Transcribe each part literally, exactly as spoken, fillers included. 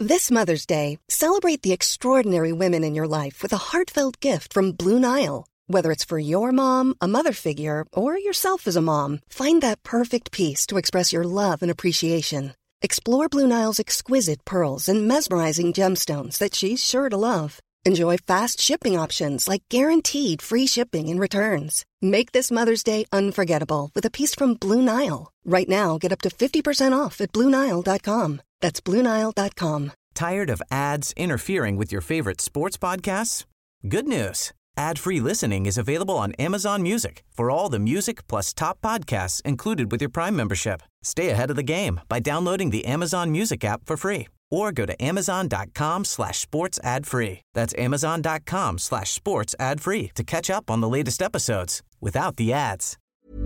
This Mother's Day, celebrate the extraordinary women in your life with a heartfelt gift from Blue Nile. Whether it's for your mom, a mother figure, or yourself as a mom, find that perfect piece to express your love and appreciation. Explore Blue Nile's exquisite pearls and mesmerizing gemstones that she's sure to love. Enjoy fast shipping options like guaranteed free shipping and returns. Make this Mother's Day unforgettable with a piece from Blue Nile. Right now, get up to fifty percent off at Blue Nile dot com. That's Blue Nile dot com. Tired of ads interfering with your favorite sports podcasts? Good news. Ad-free listening is available on Amazon Music for all the music plus top podcasts included with your Prime membership. Stay ahead of the game by downloading the Amazon Music app for free or go to amazon.com slash sports ad free. That's amazon.com slash sports ad free to catch up on the latest episodes without the ads.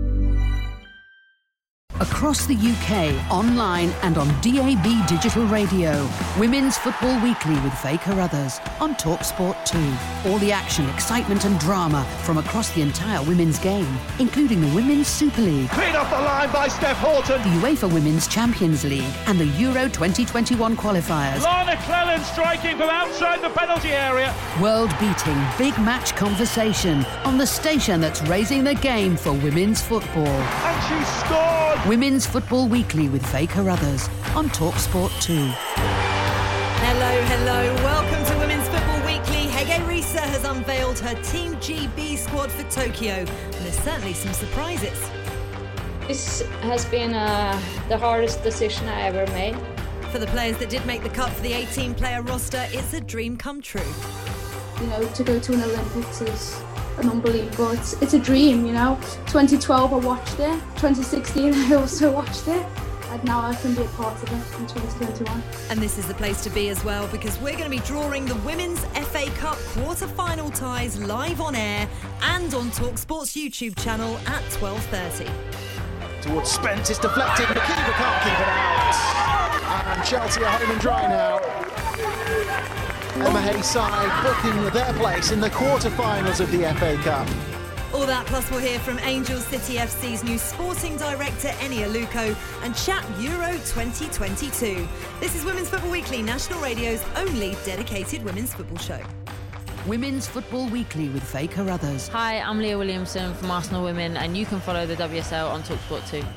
Across the U K, online and on D A B Digital Radio. Women's Football Weekly with Faye Carruthers on TalkSport two. All the action, excitement and drama from across the entire women's game, including the Women's Super League. Cleared off the line by Steph Horton. The UEFA Women's Champions League and the Euro twenty twenty-one qualifiers. Lana Cleland striking from outside the penalty area. World-beating big match conversation on the station that's raising the game for women's football. And she scored! Women's Football Weekly with Faye Carruthers on TalkSport two. Hello, hello. Welcome to Women's Football Weekly. Hege Riise has unveiled her Team G B squad for Tokyo. And there's certainly some surprises. This has been uh, the hardest decision I ever made. For the players that did make the cut for the eighteen-player roster, it's a dream come true. You know, to go to an Olympics is an unbelievable. It's, it's a dream, you know. twenty twelve I watched it. twenty sixteen I also watched it. And now I can be a part of it in twenty twenty-one. And this is the place to be as well, because we're going to be drawing the Women's F A Cup quarter-final ties live on air and on TalkSport's YouTube channel at twelve thirty. Towards Spence, it's deflected. The keeper can't keep it out. And Chelsea are home and dry now. Emma Hayes side booking their place in the quarter-finals of the F A Cup. All that plus we'll hear from Angel City F C's new sporting director Eni Aluko and chat Euro twenty twenty-two. This is Women's Football Weekly, National Radio's only dedicated women's football show. Women's Football Weekly with Faye Carruthers. Hi, I'm Leah Williamson from Arsenal Women, and you can follow the W S L on TalkSport two.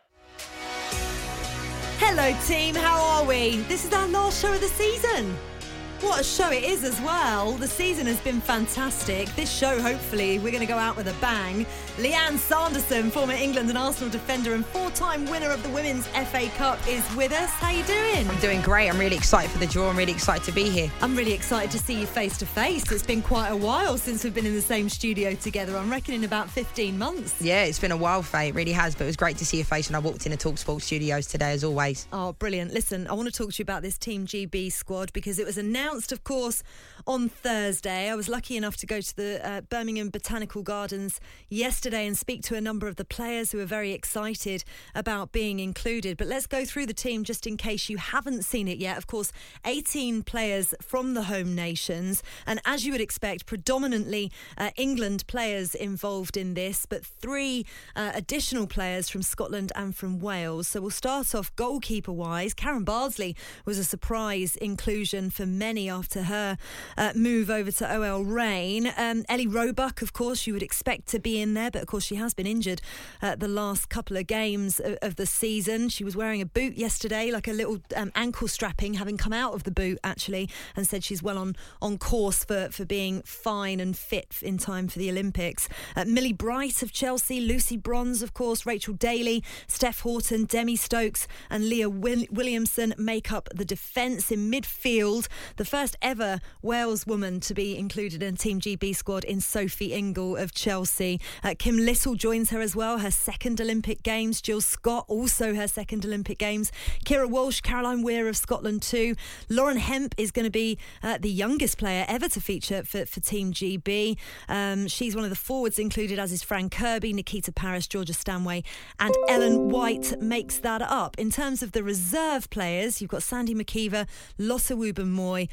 Hello team, how are we? This is our last show of the season. What a show it is as well. The season has been fantastic. This show, hopefully, we're going to go out with a bang. Leanne Sanderson, former England and Arsenal defender and four-time winner of the Women's F A Cup, is with us. How you doing? I'm doing great. I'm really excited for the draw. I'm really excited to be here. I'm really excited to see you face to face. It's been quite a while since we've been in the same studio together. I'm reckoning about fifteen months. Yeah, it's been a while, Faye. It really has. But it was great to see your face when I walked in the TalkSport studios today, as always. Oh, brilliant. Listen, I want to talk to you about this Team G B squad because it was announced, of course, on Thursday. I was lucky enough to go to the uh, Birmingham Botanical Gardens yesterday and speak to a number of the players who are very excited about being included. But let's go through the team just in case you haven't seen it yet. Of course, eighteen players from the home nations. And as you would expect, predominantly uh, England players involved in this, but three uh, additional players from Scotland and from Wales. So we'll start off goalkeeper-wise. Karen Bardsley was a surprise inclusion for many after her uh, move over to O L Reign. Um, Ellie Roebuck, of course, you would expect to be in there, but of course she has been injured uh, the last couple of games of, of the season. She was wearing a boot yesterday, like a little um, ankle strapping, having come out of the boot, actually, and said she's well on, on course for, for being fine and fit in time for the Olympics. Uh, Millie Bright of Chelsea, Lucy Bronze, of course, Rachel Daly, Steph Horton, Demi Stokes and Leah Will- Williamson make up the defence. In midfield, the first ever Wales woman to be included in Team G B squad in Sophie Ingle of Chelsea. Uh, Kim Little joins her as well, her second Olympic Games. Jill Scott, also her second Olympic Games. Kira Walsh, Caroline Weir of Scotland too. Lauren Hemp is going to be uh, the youngest player ever to feature for, for Team G B. Um, she's one of the forwards included, as is Fran Kirby, Nikita Paris, Georgia Stanway and Ellen White makes that up. In terms of the reserve players, you've got Sandy McKeever, Lotte Wubben-Moy,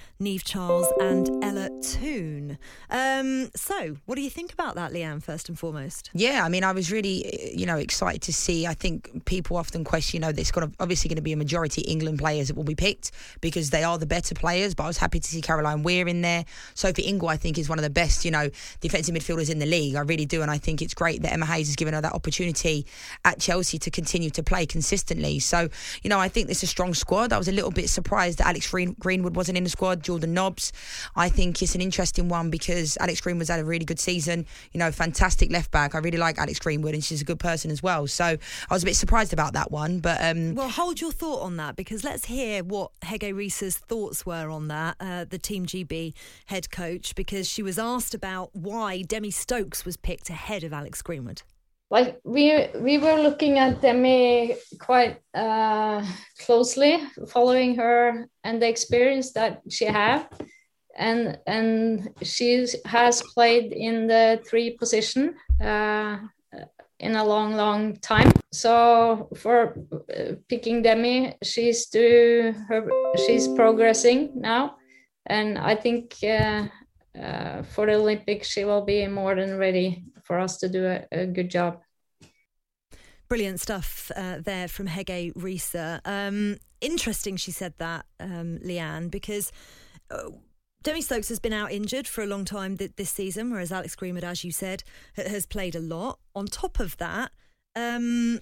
Niamh Charles and Ella Toone. Um, so, what do you think about that, Leanne, first and foremost? Yeah, I mean, I was really, you know, excited to see. I think people often question, you know, there's got obviously going to be a majority England players that will be picked because they are the better players, but I was happy to see Caroline Weir in there. Sophie Ingle, I think, is one of the best, you know, defensive midfielders in the league. I really do, and I think it's great that Emma Hayes has given her that opportunity at Chelsea to continue to play consistently. So, you know, I think it's a strong squad. I was a little bit surprised that Alex Green- Greenwood wasn't in the squad. Jordan Nobbs, I think it's an interesting one because Alex Greenwood's had a really good season. You know, fantastic left back. I really like Alex Greenwood, and she's a good person as well. So I was a bit surprised about that one. But um, well, hold your thought on that, because let's hear what Hege Riise's thoughts were on that, uh, the Team G B head coach, because she was asked about why Demi Stokes was picked ahead of Alex Greenwood. Like we we were looking at Demi quite uh, closely, following her and the experience that she have, and and she has played in the three position uh, in a long long time. So for picking Demi, she's do her she's progressing now, and I think uh, uh, for the Olympics she will be more than ready for us to do a, a good job. Brilliant stuff uh, there from Hege Riise. Um, interesting she said that, um, Leanne, because uh, Demi Stokes has been out injured for a long time th- this season, whereas Alex Greenwood, as you said, ha- has played a lot. On top of that, um,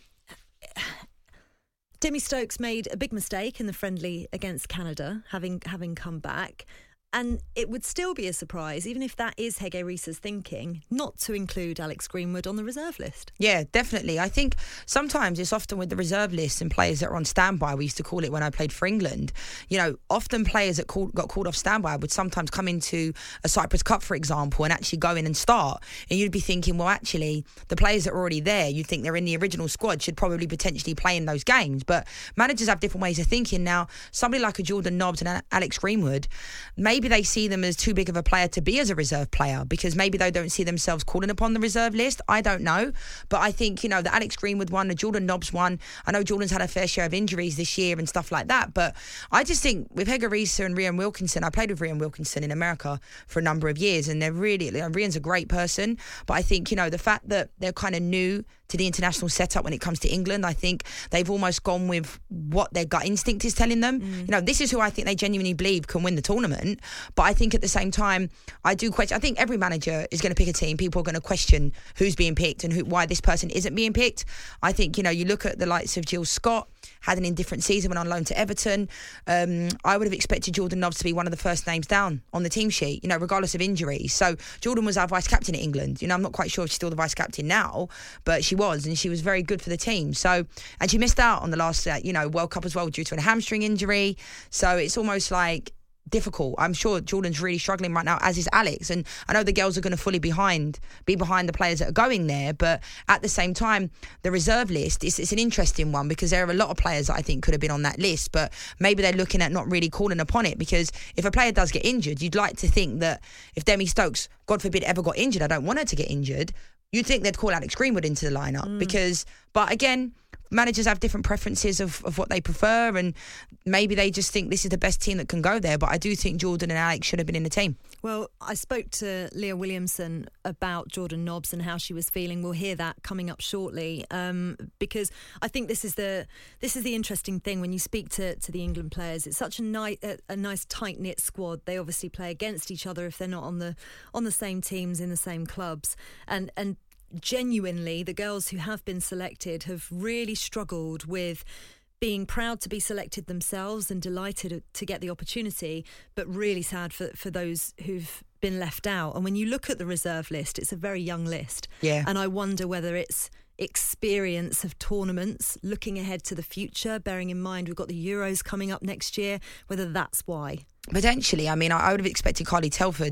Demi Stokes made a big mistake in the friendly against Canada, having having come back. And it would still be a surprise, even if that is Hege Riise's thinking, not to include Alex Greenwood on the reserve list. Yeah, definitely. I think sometimes it's often with the reserve list and players that are on standby. We used to call it when I played for England. You know, often players that called, got called off standby would sometimes come into a Cyprus Cup, for example, and actually go in and start. And you'd be thinking, well, actually, the players that are already there, you'd think they're in the original squad, should probably potentially play in those games. But managers have different ways of thinking. Now, somebody like a Jordan Nobbs and Alex Greenwood, maybe they see them as too big of a player to be as a reserve player because maybe they don't see themselves calling upon the reserve list. I don't know. But I think, you know, the Alex Greenwood one, the Jordan Nobbs one, I know Jordan's had a fair share of injuries this year and stuff like that. But I just think with Hege Riise and Rian Wilkinson, I played with Rian Wilkinson in America for a number of years and they're really, you know, Rian's a great person. But I think, you know, the fact that they're kind of new to the international setup when it comes to England, I think they've almost gone with what their gut instinct is telling them. Mm. You know, this is who I think they genuinely believe can win the tournament. But I think at the same time, I do question, I think every manager is going to pick a team. People are going to question who's being picked and who, why this person isn't being picked. I think, you know, you look at the likes of Jill Scott, had an indifferent season, went on loan to Everton. Um, I would have expected Jordan Nobbs to be one of the first names down on the team sheet, you know, regardless of injuries. So Jordan was our vice captain at England. You know, I'm not quite sure if she's still the vice captain now, but she was, and she was very good for the team. So, and she missed out on the last, uh, you know, World Cup as well due to a hamstring injury. So it's almost like difficult. I'm sure Jordan's really struggling right now, as is Alex. And I know the girls are going to fully behind, be behind the players that are going there. But at the same time, the reserve list, it's, it's an interesting one because there are a lot of players that I think could have been on that list. But maybe they're looking at not really calling upon it because if a player does get injured, you'd like to think that if Demi Stokes, God forbid, ever got injured, I don't want her to get injured, you'd think they'd call Alex Greenwood into the lineup mm. because, but again, managers have different preferences of, of what they prefer and maybe they just think this is the best team that can go there. But I do think Jordan and Alex should have been in the team. Well, I spoke to Leah Williamson about Jordan Nobbs and how she was feeling. We'll hear that coming up shortly um, because I think this is the this is the interesting thing when you speak to, to the England players. It's such a, ni- a, a nice tight-knit squad. They obviously play against each other if they're not on the on the same teams in the same clubs. And and genuinely, the girls who have been selected have really struggled with being proud to be selected themselves and delighted to get the opportunity, but really sad for, for those who've been left out. And when you look at the reserve list, it's a very young list. Yeah. And I wonder whether it's experience of tournaments, looking ahead to the future, bearing in mind we've got the Euros coming up next year, whether that's why. Potentially. I mean, I, I would have expected Carly Telford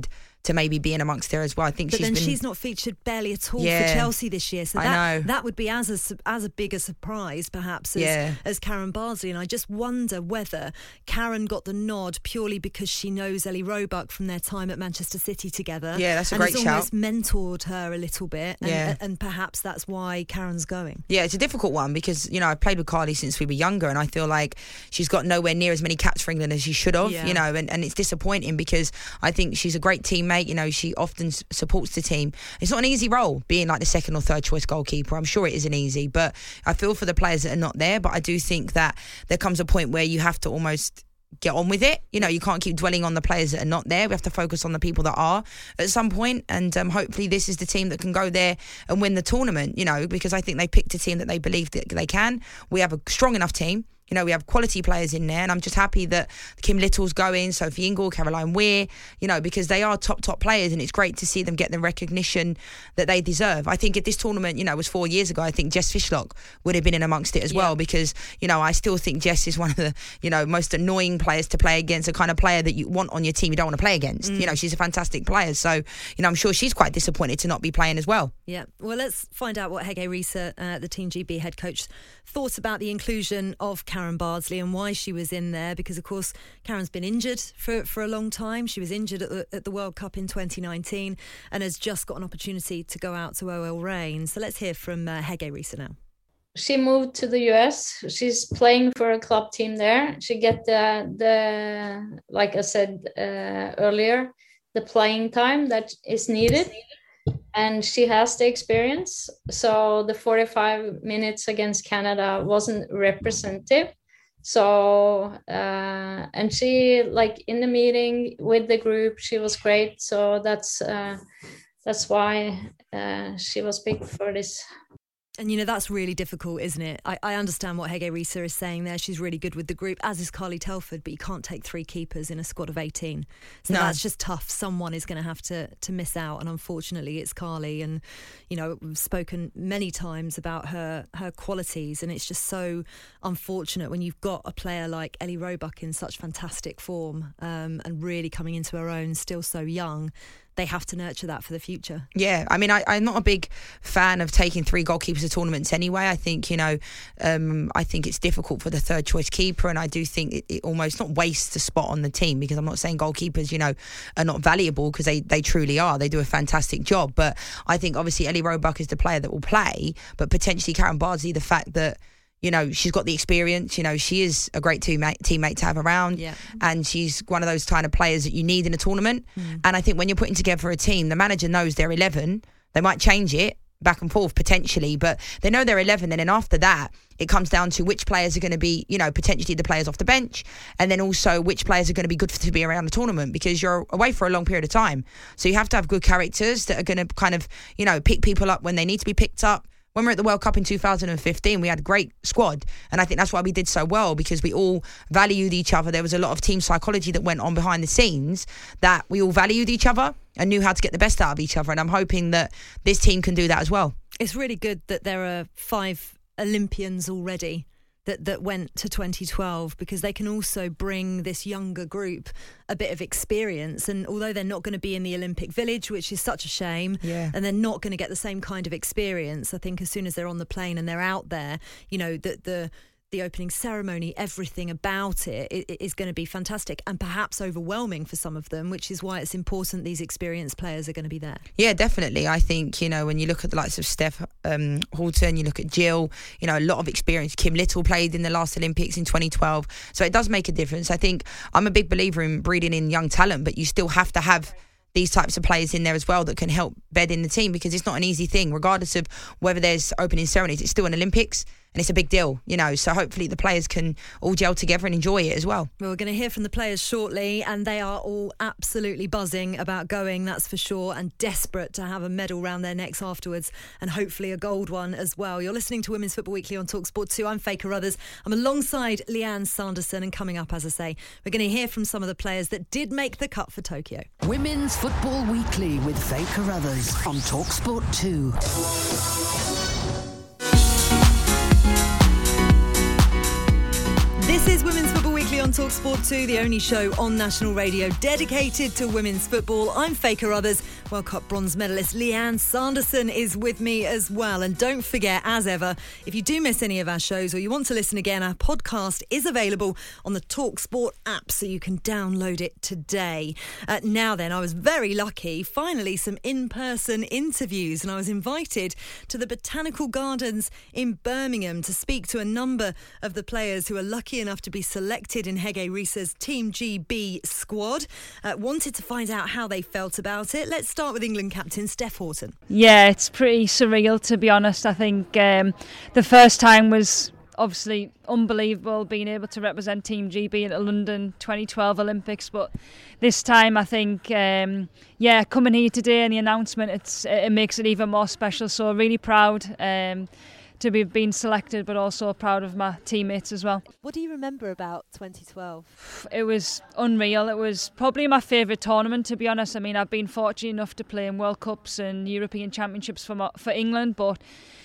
to maybe being amongst there as well. I think but she's then been... she's not featured barely at all Yeah. for Chelsea this year. So I that, know. that would be as a, su- as a big a surprise, perhaps, as, Yeah. as Karen Bardsley. And I just wonder whether Karen got the nod purely because she knows Ellie Roebuck from their time at Manchester City together. Yeah, that's a and great has shout. almost mentored her a little bit. And, Yeah. and perhaps that's why Karen's going. Yeah, it's a difficult one because, you know, I've played with Carly since we were younger, and I feel like she's got nowhere near as many caps for England as she should have, Yeah. you know, and, and it's disappointing because I think she's a great teammate. You know, she often s- supports the team. It's not an easy role being like the second or third choice goalkeeper. I'm sure it isn't easy, but I feel for the players that are not there. But I do think that there comes a point where you have to almost get on with it. You know, you can't keep dwelling on the players that are not there. We have to focus on the people that are at some point, and um, hopefully this is the team that can go there and win the tournament, you know, because I think they picked a team that they believe that they can. We have a strong enough team. You know, we have quality players in there, and I'm just happy that Kim Little's going, Sophie Ingle, Caroline Weir, you know, because they are top, top players, and it's great to see them get the recognition that they deserve. I think if this tournament, you know, was four years ago, I think Jess Fishlock would have been in amongst it as Yeah. well, because, you know, I still think Jess is one of the, you know, most annoying players to play against, the kind of player that you want on your team you don't want to play against. Mm. You know, she's a fantastic player. So, you know, I'm sure she's quite disappointed to not be playing as well. Yeah, well, let's find out what Hege Riise, uh, the Team G B head coach, thought about the inclusion of Karen Bardsley and why she was in there, because, of course, Karen's been injured for, for a long time. She was injured at the, at the World Cup in twenty nineteen and has just got an opportunity to go out to O L Reign. So let's hear from uh, Hege Riise now. She moved to the U S. She's playing for a club team there. She get the, the like I said uh, earlier, the playing time that is needed. And she has the experience. So the forty-five minutes against Canada wasn't representative. So, uh, and she, like, in the meeting with the group, she was great. So that's uh, that's why uh, she was picked for this. And, you know, that's really difficult, isn't it? I, I understand what Hege Riise is saying there. She's really good with the group, as is Carly Telford, but you can't take three keepers in a squad of eighteen. So No. that's just tough. Someone is going to have to to miss out. And unfortunately, it's Carly. And, you know, we've spoken many times about her, her qualities. And it's just so unfortunate when you've got a player like Ellie Roebuck in such fantastic form um, and really coming into her own, still so young. They have to nurture that for the future. Yeah, I mean, I, I'm not a big fan of taking three goalkeepers to tournaments anyway. I think, you know, um, I think it's difficult for the third choice keeper, and I do think it, it almost not wastes a spot on the team, because I'm not saying goalkeepers, you know, are not valuable, because they, they truly are. They do a fantastic job. But I think obviously Ellie Roebuck is the player that will play, but potentially Karen Bardsley, the fact that, you know, she's got the experience. You know, she is a great teammate, teammate to have around. Yeah. And she's one of those kind of players that you need in a tournament. Mm. And I think when you're putting together a team, the manager knows they're eleven. They might change it back and forth potentially, but they know they're eleven. And then after that, it comes down to which players are going to be, you know, potentially the players off the bench. And then also which players are going to be good for, to be around the tournament, because you're away for a long period of time. So you have to have good characters that are going to kind of, you know, pick people up when they need to be picked up. When we were at the World Cup in two thousand fifteen, we had a great squad. And I think that's why we did so well, because we all valued each other. There was a lot of team psychology that went on behind the scenes, that we all valued each other and knew how to get the best out of each other. And I'm hoping that this team can do that as well. It's really good that there are five Olympians already that, that went to twenty twelve, because they can also bring this younger group a bit of experience. And although they're not going to be in the Olympic Village, which is such a shame, yeah. and they're not going to get the same kind of experience, I think as soon as they're on the plane and they're out there, you know, that the the opening ceremony, everything about it, it, it is going to be fantastic and perhaps overwhelming for some of them, which is why it's important these experienced players are going to be there. Yeah, definitely. I think, you know, when you look at the likes of Steph um, Houghton, you look at Jill, you know, a lot of experience. Kim Little played in the last Olympics in twenty twelve. So it does make a difference. I think I'm a big believer in breeding in young talent, but you still have to have these types of players in there as well that can help bed in the team, because it's not an easy thing. Regardless of whether there's opening ceremonies, it's still an Olympics. And it's a big deal, you know, so hopefully the players can all gel together and enjoy it as well. Well, we're going to hear from the players shortly, and they are all absolutely buzzing about going, that's for sure, and desperate to have a medal round their necks afterwards, and hopefully a gold one as well. You're listening to Women's Football Weekly on TalkSport two. I'm Faye Carruthers. I'm alongside Leanne Sanderson, and coming up, as I say, we're going to hear from some of the players that did make the cut for Tokyo. Women's Football Weekly with Faye Carruthers on TalkSport two. This is Women's Football Weekly Weekly on TalkSport two, the only show on national radio dedicated to women's football. I'm Faye Carruthers. World Cup bronze medalist Leanne Sanderson is with me as well. And don't forget, as ever, if you do miss any of our shows or you want to listen again, our podcast is available on the TalkSport app, so you can download it today. Uh, now then, I was very lucky. Finally, some in-person interviews, and I was invited to the Botanical Gardens in Birmingham to speak to a number of the players who are lucky enough to be selected in Hege Risa's Team G B squad. Uh, wanted to find out how they felt about it. Let's start with England captain Steph Houghton. Yeah, it's pretty surreal, to be honest. I think um, the first time was obviously unbelievable, being able to represent Team G B at the London twenty twelve Olympics, but this time I think um, yeah coming here today and the announcement, it's it makes it even more special. So really proud um, to be being selected, but also proud of my teammates as well. What do you remember about twenty twelve? It was unreal. It was probably my favourite tournament, to be honest. I mean, I've been fortunate enough to play in World Cups and European Championships for my, for England, but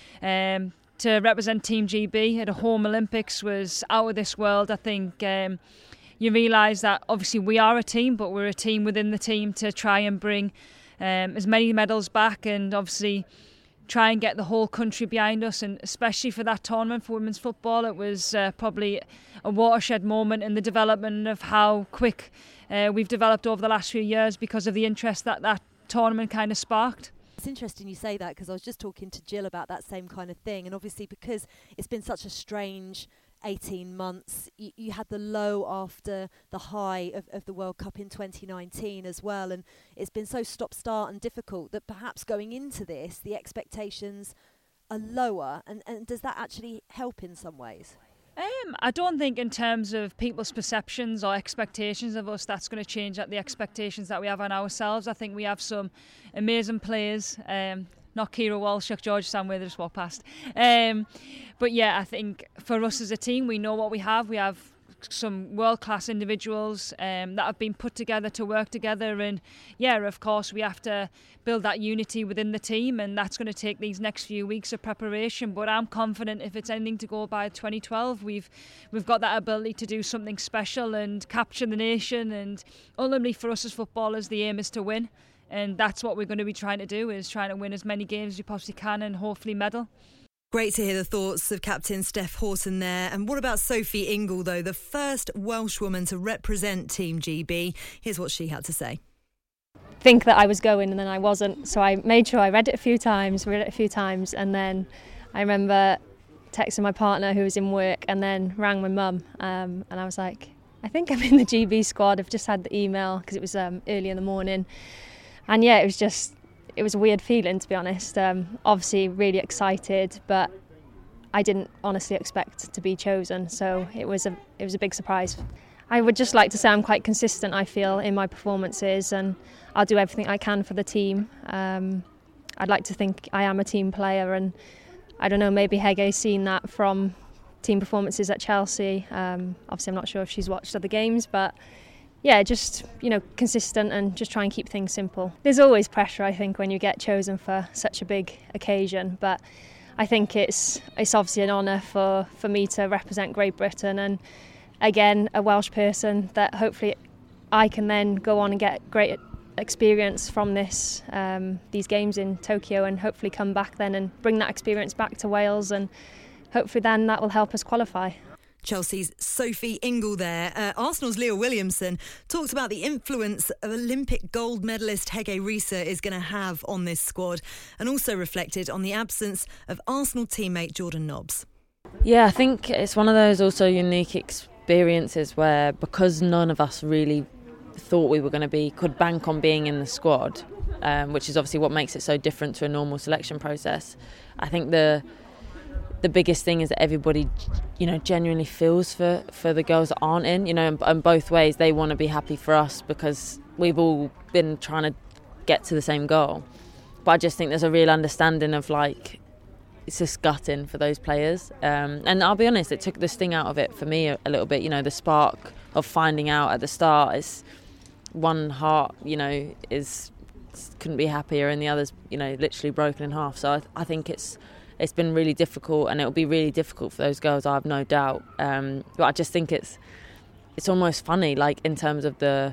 um, to represent Team G B at a home Olympics was out of this world. I think um, you realise that obviously we are a team, but we're a team within the team to try and bring um, as many medals back, and obviously try and get the whole country behind us. And especially for that tournament for women's football, it was uh, probably a watershed moment in the development of how quick uh, we've developed over the last few years because of the interest that that tournament kind of sparked. It's interesting you say that, because I was just talking to Jill about that same kind of thing, and obviously because it's been such a strange eighteen months, you, you had the low after the high of, of the World Cup in twenty nineteen as well, and it's been so stop-start and difficult that perhaps going into this the expectations are lower, and, and does that actually help in some ways? Um, I don't think in terms of people's perceptions or expectations of us that's going to change the expectations that we have on ourselves. I think we have some amazing players, um, not Kira Walsh, George Samway, they just walked past. Um, but yeah, I think for us as a team, we know what we have. We have some world-class individuals um, that have been put together to work together, and yeah, of course we have to build that unity within the team, and that's going to take these next few weeks of preparation. But I'm confident if it's anything to go by twenty twelve, we've we've got that ability to do something special and capture the nation, and ultimately for us as footballers the aim is to win, and that's what we're going to be trying to do, is trying to win as many games as we possibly can and hopefully medal. Great to hear the thoughts of Captain Steph Houghton there. And what about Sophie Ingle, though, the first Welsh woman to represent Team G B? Here's what she had to say. Think that I was going and then I wasn't, so I made sure I read it a few times, read it a few times, and then I remember texting my partner who was in work and then rang my mum, um, and I was like, I think I'm in the G B squad. I've just had the email because it was um, early in the morning, and yeah, it was just it was a weird feeling, to be honest. Um, obviously really excited, but I didn't honestly expect to be chosen, so it was a it was a big surprise. I would just like to say I'm quite consistent, I feel, in my performances, and I'll do everything I can for the team. Um, I'd like to think I am a team player, and I don't know, maybe Hege's seen that from team performances at Chelsea. Um, obviously I'm not sure if she's watched other games, but yeah, just, you know, consistent and just try and keep things simple. There's always pressure, I think, when you get chosen for such a big occasion, but I think it's it's obviously an honour for, for me to represent Great Britain, and again, a Welsh person that hopefully I can then go on and get great experience from this um, these games in Tokyo, and hopefully come back then and bring that experience back to Wales, and hopefully then that will help us qualify. Chelsea's Sophie Ingle there. Uh, Arsenal's Leah Williamson talked about the influence of Olympic gold medalist Hege Risa is going to have on this squad, and also reflected on the absence of Arsenal teammate Jordan Nobbs. Yeah, I think it's one of those also unique experiences where, because none of us really thought we were going to be, could bank on being in the squad, um, which is obviously what makes it so different to a normal selection process. I think the the biggest thing is that everybody, you know, genuinely feels for, for the girls that aren't in, you know, and, and both ways. They want to be happy for us because we've all been trying to get to the same goal. But I just think there's a real understanding of, like, it's just gutting for those players. Um, and I'll be honest, it took the sting out of it for me a, a little bit. You know, the spark of finding out at the start is one heart, you know, is couldn't be happier, and the other's, you know, literally broken in half. So I, I think it's it's been really difficult, and it'll be really difficult for those girls, I have no doubt. Um, but I just think it's it's almost funny, like in terms of the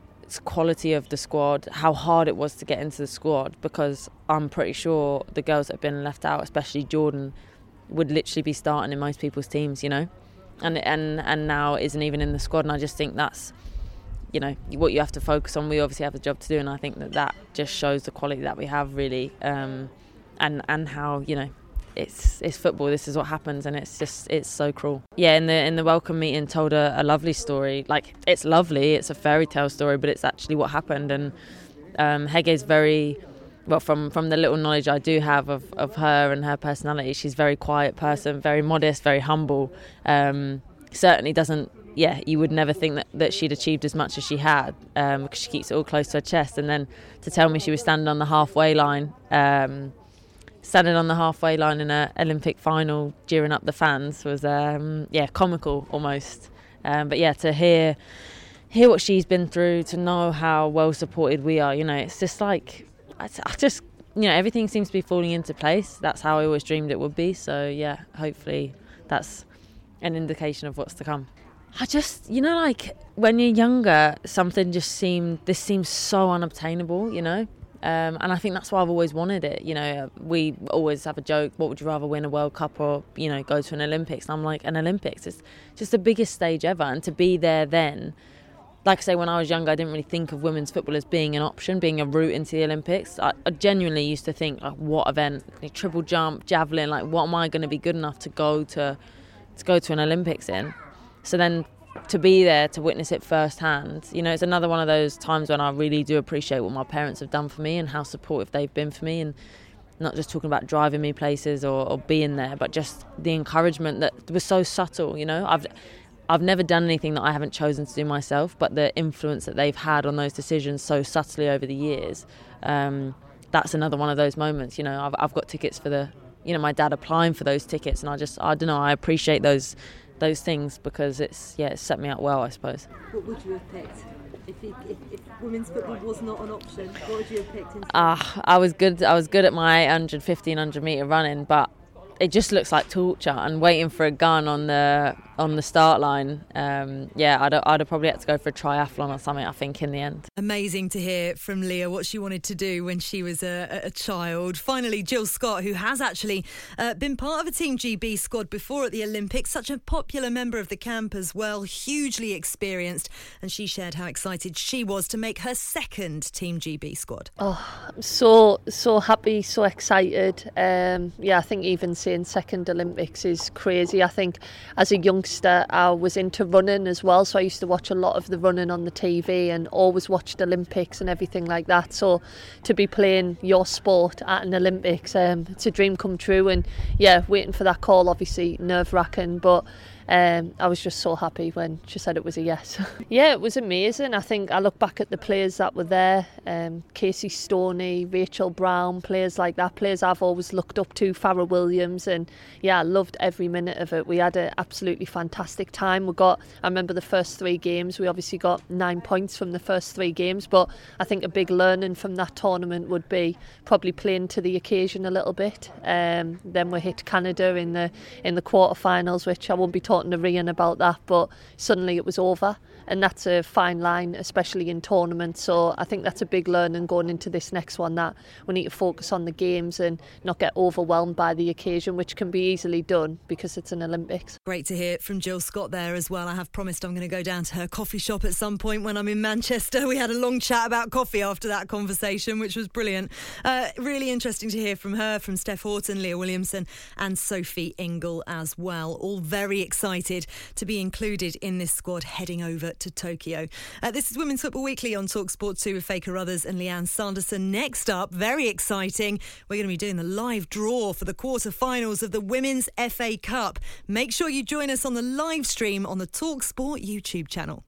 quality of the squad, how hard it was to get into the squad, because I'm pretty sure the girls that have been left out, especially Jordan, would literally be starting in most people's teams, you know, and and and now isn't even in the squad. And I just think that's, you know, what you have to focus on. We obviously have a job to do, and I think that that just shows the quality that we have, really, um, and and how, you know, it's it's football. This is what happens, and it's just it's so cruel. Yeah, in the in the welcome meeting, told a, a lovely story. Like, it's lovely. It's a fairy tale story, but it's actually what happened. And um, Hege's very well, from from the little knowledge I do have of of her and her personality. She's a very quiet person, very modest, very humble. Um, certainly doesn't. Yeah, you would never think that, that she'd achieved as much as she had, um, because she keeps it all close to her chest. And then to tell me she was standing on the halfway line. Um, Standing on the halfway line in an Olympic final, jeering up the fans, was um, yeah comical almost. Um, but yeah, to hear hear what she's been through, to know how well supported we are, you know, it's just like I, I just you know everything seems to be falling into place. That's how I always dreamed it would be. So yeah, hopefully that's an indication of what's to come. I just, you know, like when you're younger, something just seemed this seems so unobtainable, you know. Um, and I think that's why I've always wanted it. You know, we always have a joke, what would you rather win, a World Cup or, you know, go to an Olympics? And I'm like, an Olympics, it's just the biggest stage ever. And to be there then, like I say, when I was younger, I didn't really think of women's football as being an option, being a route into the Olympics. I, I genuinely used to think, like, what event, like, triple jump, javelin, like, what am I going to be good enough to go to, to go to an Olympics in? So then to be there, to witness it firsthand, you know, it's another one of those times when I really do appreciate what my parents have done for me and how supportive they've been for me, and not just talking about driving me places or, or being there, but just the encouragement that was so subtle. You know, I've I've never done anything that I haven't chosen to do myself, but the influence that they've had on those decisions so subtly over the years, um, that's another one of those moments. You know, I've I've got tickets for the, you know, my dad applying for those tickets, and I just I don't know, I appreciate those. those things because it's yeah it's set me up well, I suppose. What would you have picked if, if, if women's football was not an option? What would you have picked instead? Ah, uh, I was good I was good at my one hundred, fifteen hundred metre running, but it just looks like torture, and waiting for a gun on the on the start line. Um, yeah, I'd, I'd have probably had to go for a triathlon or something, I think, in the end. Amazing to hear from Leah what she wanted to do when she was a, a child. Finally, Jill Scott, who has actually uh, been part of a Team G B squad before at the Olympics, such a popular member of the camp as well, hugely experienced, and she shared how excited she was to make her second Team G B squad. Oh, I'm so, so happy, so excited. Um, yeah, I think even saying second Olympics is crazy. I think as a youngster I was into running as well, so I used to watch a lot of the running on the T V and always watched Olympics and everything like that. So to be playing your sport at an Olympics, um, it's a dream come true. And yeah, waiting for that call, obviously nerve-wracking, but Um, I was just so happy when she said it was a yes. Yeah, it was amazing. I think I look back at the players that were there, um, Casey Stoney, Rachel Brown, players like that, players I've always looked up to, Farrah Williams, and yeah, I loved every minute of it. We had an absolutely fantastic time. We got, I remember the first three games, we obviously got nine points from the first three games, but I think a big learning from that tournament would be probably playing to the occasion a little bit. Um, then we hit Canada in the in the quarterfinals, which I won't be talking to Rian about that, but suddenly it was over, and that's a fine line, especially in tournaments. So I think that's a big learning going into this next one, that we need to focus on the games and not get overwhelmed by the occasion, which can be easily done because it's an Olympics. Great to hear from Jill Scott there as well. I have promised I'm going to go down to her coffee shop at some point when I'm in Manchester. We had a long chat about coffee after that conversation, which was brilliant. Uh, really interesting to hear from her, from Steph Houghton, Leah Williamson and Sophie Ingle as well. All very excited to be included in this squad heading over to Tokyo. Uh, this is Women's Football Weekly on TalkSport two with Faye Carruthers and Leanne Sanderson. Next up, very exciting, we're going to be doing the live draw for the quarterfinals of the Women's F A Cup. Make sure you join us on the live stream on the TalkSport YouTube channel.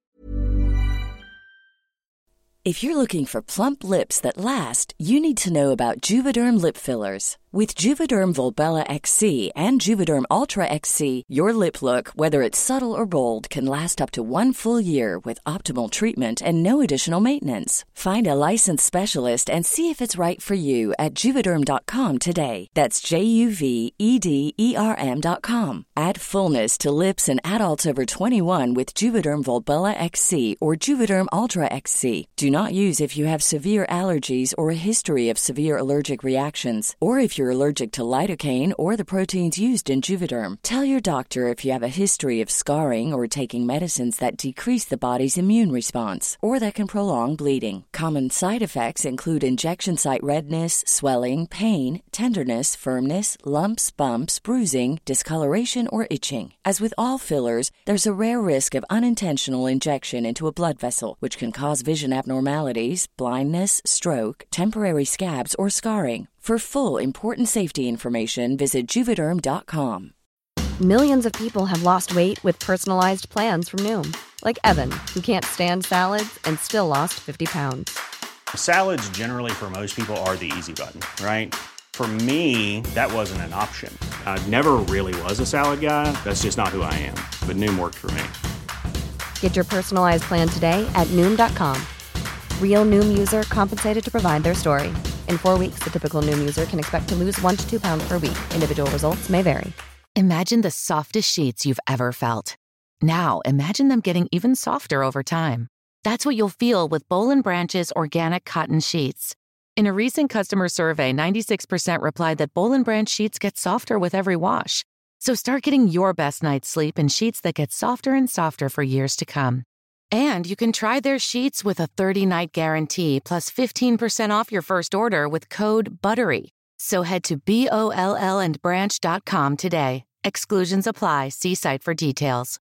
If you're looking for plump lips that last, you need to know about Juvederm lip fillers. With Juvederm Volbella X C and Juvederm Ultra X C, your lip look, whether it's subtle or bold, can last up to one full year with optimal treatment and no additional maintenance. Find a licensed specialist and see if it's right for you at Juvederm dot com today. That's J U V E D E R M dot com. Add fullness to lips in adults over twenty-one with Juvederm Volbella X C or Juvederm Ultra X C. Do not use if you have severe allergies or a history of severe allergic reactions, or if you're allergic to lidocaine or the proteins used in Juvederm. Tell your doctor if you have a history of scarring or taking medicines that decrease the body's immune response or that can prolong bleeding. Common side effects include injection site redness, swelling, pain, tenderness, firmness, lumps, bumps, bruising, discoloration, or itching. As with all fillers, there's a rare risk of unintentional injection into a blood vessel, which can cause vision abnormalities, blindness, stroke, temporary scabs, or scarring. For full, important safety information, visit Juvederm dot com. Millions of people have lost weight with personalized plans from Noom. Like Evan, who can't stand salads and still lost fifty pounds. Salads generally for most people are the easy button, right? For me, that wasn't an option. I never really was a salad guy. That's just not who I am. But Noom worked for me. Get your personalized plan today at Noom dot com. Real Noom user compensated to provide their story. In four weeks, the typical Noom user can expect to lose one to two pounds per week. Individual results may vary. Imagine the softest sheets you've ever felt. Now, imagine them getting even softer over time. That's what you'll feel with Boll and Branch's organic cotton sheets. In a recent customer survey, ninety-six percent replied that Boll and Branch sheets get softer with every wash. So start getting your best night's sleep in sheets that get softer and softer for years to come. And you can try their sheets with a thirty-night guarantee plus fifteen percent off your first order with code BUTTERY. So head to B O L L and branch dot com today. Exclusions apply. See site for details.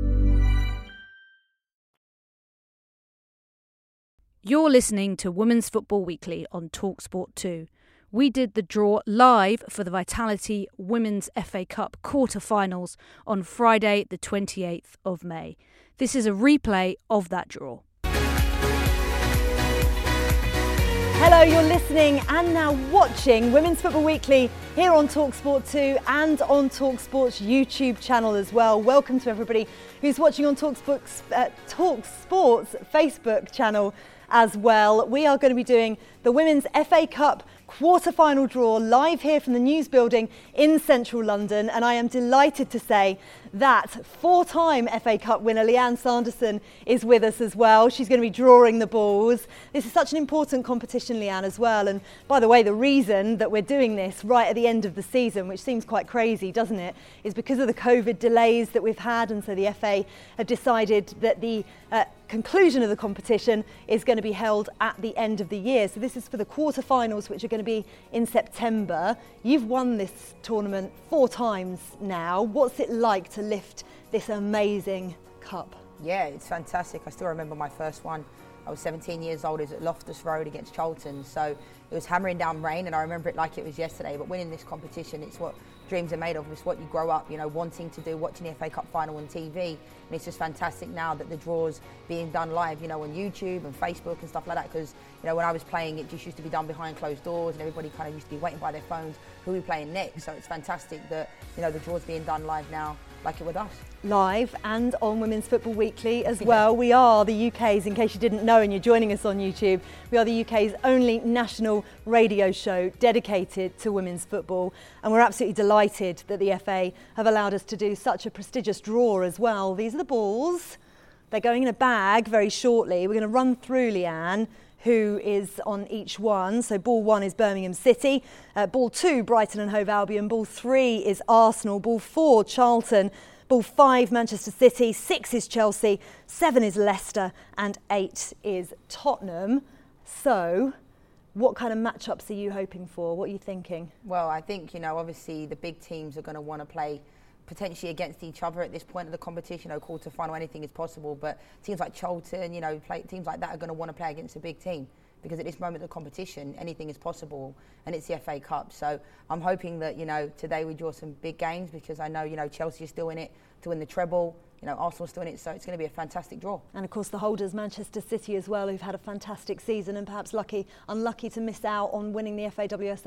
You're listening to Women's Football Weekly on TalkSport two. We did the draw live for the Vitality Women's F A Cup quarter-finals on Friday the twenty-eighth of May. This is a replay of that draw. Hello, you're listening and now watching Women's Football Weekly here on TalkSport two and on TalkSport's YouTube channel as well. Welcome to everybody who's watching on TalkSport's, uh, TalkSport's Facebook channel as well. We are going to be doing the Women's F A Cup quarter-final draw live here from the News Building in central London, and I am delighted to say that four-time F A Cup winner Leanne Sanderson is with us as well. She's going to be drawing the balls. This is such an important competition, Leanne, as well, and by the way, the reason that we're doing this right at the end of the season, which seems quite crazy, doesn't it, is because of the COVID delays that we've had, and so the F A have decided that the uh, conclusion of the competition is going to be held at the end of the year. So this is for the quarter-finals, which are going to be in September. You've won this tournament four times now. What's it like to lift this amazing cup? Yeah, it's fantastic. I still remember my first one. I was seventeen years old. It was at Loftus Road against Charlton. So it was hammering down rain, and I remember it like it was yesterday. But winning this competition, it's what dreams are made of. It's what you grow up, you know, wanting to do, watching the F A Cup final on T V. And it's just fantastic now that the draw's being done live, you know, on YouTube and Facebook and stuff like that. Because, you know, when I was playing, it just used to be done behind closed doors, and everybody kind of used to be waiting by their phones, who are we playing next? So it's fantastic that, you know, the draw's being done live now, like it with us. Live and on Women's Football Weekly as well. We are the U K's, in case you didn't know and you're joining us on YouTube, we are the U K's only national radio show dedicated to women's football. And we're absolutely delighted that the F A have allowed us to do such a prestigious draw as well. These are the balls. They're going in a bag very shortly. We're going to run through, Leanne, who is on each one. So ball one is Birmingham City, uh, ball two Brighton and Hove Albion, ball three is Arsenal, ball four Charlton, ball five Manchester City, six is Chelsea, seven is Leicester and eight is Tottenham. So what kind of matchups are you hoping for? What are you thinking? Well, I think, you know, obviously the big teams are going to want to play potentially against each other at this point of the competition. You know, quarter final, anything is possible, but teams like Charlton, you know, play, teams like that are going to want to play against a big team, because at this moment of the competition, anything is possible, and it's the F A Cup. So I'm hoping that, you know, today we draw some big games, because I know, you know, Chelsea is still in it to win the treble. You know, Arsenal's still in it, so it's going to be a fantastic draw. And of course, the holders, Manchester City as well, who've had a fantastic season and perhaps lucky, unlucky to miss out on winning the F A W S L.